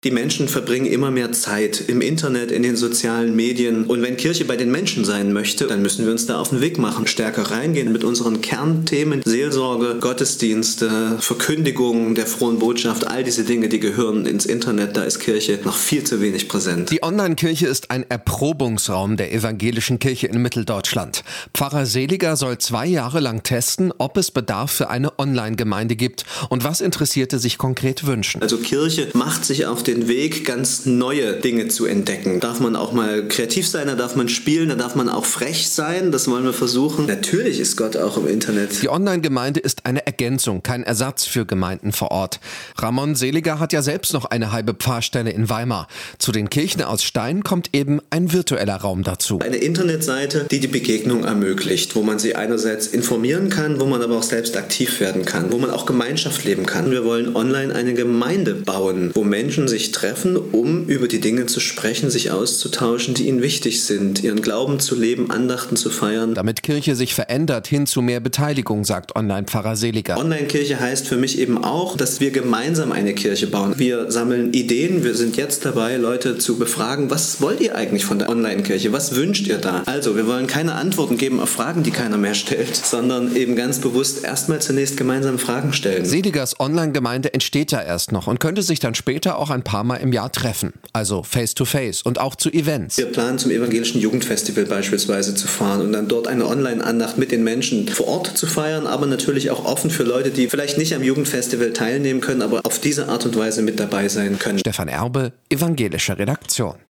Die Menschen verbringen immer mehr Zeit im Internet, in den sozialen Medien. Und wenn Kirche bei den Menschen sein möchte, dann müssen wir uns da auf den Weg machen, stärker reingehen mit unseren Kernthemen, Seelsorge, Gottesdienste, Verkündigung der frohen Botschaft, all diese Dinge, die gehören ins Internet. Da ist Kirche noch viel zu wenig präsent. Die Online-Kirche ist ein Erprobungsraum der evangelischen Kirche in Mitteldeutschland. Pfarrer Seliger soll 2 Jahre lang testen, ob es Bedarf für eine Online-Gemeinde gibt und was Interessierte sich konkret wünschen. Also Kirche macht sich auf den Weg, ganz neue Dinge zu entdecken. Darf man auch mal kreativ sein, da darf man spielen, da darf man auch frech sein, das wollen wir versuchen. Natürlich ist Gott auch im Internet. Die Online-Gemeinde ist eine Ergänzung, kein Ersatz für Gemeinden vor Ort. Ramon Seliger hat ja selbst noch eine halbe Pfarrstelle in Weimar. Zu den Kirchen aus Stein kommt eben ein virtueller Raum dazu. Eine Internetseite, die die Begegnung ermöglicht, wo man sie einerseits informieren kann, wo man aber auch selbst aktiv werden kann, wo man auch Gemeinschaft leben kann. Wir wollen online eine Gemeinde bauen, wo Menschen sich treffen, um über die Dinge zu sprechen, sich auszutauschen, die ihnen wichtig sind, ihren Glauben zu leben, Andachten zu feiern. Damit Kirche sich verändert hin zu mehr Beteiligung, sagt Online-Pfarrer Seliger. Online-Kirche heißt für mich eben auch, dass wir gemeinsam eine Kirche bauen. Wir sammeln Ideen, wir sind jetzt dabei, Leute zu befragen, was wollt ihr eigentlich von der Online-Kirche, was wünscht ihr da? Also, wir wollen keine Antworten geben auf Fragen, die keiner mehr stellt, sondern eben ganz bewusst erstmal zunächst gemeinsam Fragen stellen. Seligers Online-Gemeinde entsteht ja erst noch und könnte sich dann später auch ein paar Mal im Jahr treffen. Also face-to-face und auch zu Events. Wir planen zum evangelischen Jugendfestival beispielsweise zu fahren und dann dort eine Online-Andacht mit den Menschen vor Ort zu feiern, aber natürlich auch offen für Leute, die vielleicht nicht am Jugendfestival teilnehmen können, aber auf diese Art und Weise mit dabei sein können. Stefan Erbe, Evangelische Redaktion.